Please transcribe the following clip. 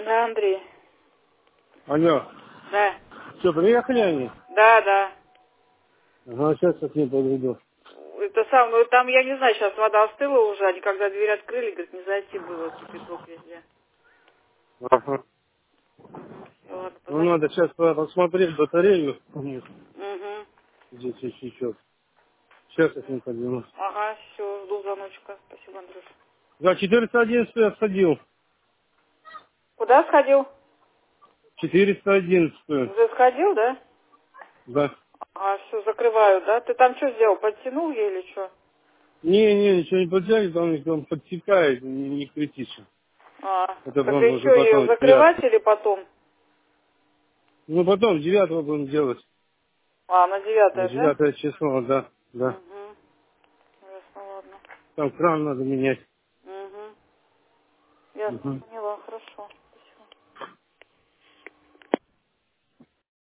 Да, Андрей. Алло. Да. Что, приехали они? Да, да. Ага, сейчас я к ним подойду. Это сам, ну там, я не знаю, сейчас вода остыла уже, они когда дверь открыли, говорит, не зайти было, кипяток везде. Ага. Угу. Все, ладно, Ну, позвони надо потом. сейчас посмотреть батарею у них. Угу. Здесь еще. Сейчас я к ним подниму. Ага, все, жду звоночка. Спасибо, Андрюш. За 411 я сходил. Куда сходил? 411. Уже сходил, да? Да. А, все, закрываю, да? Ты там что сделал, подтянул ей или что? Не, ничего не подтягивает, он подтекает, не критично. А, Это так вам еще уже ее потом закрывать девятку. или потом? Ну, потом 9 будем делать. А, на На 9, да? 9 число, да. Да. Угу. Ясно, ладно. Там кран надо менять. Угу. Ясно, Угу. поняла, хорошо.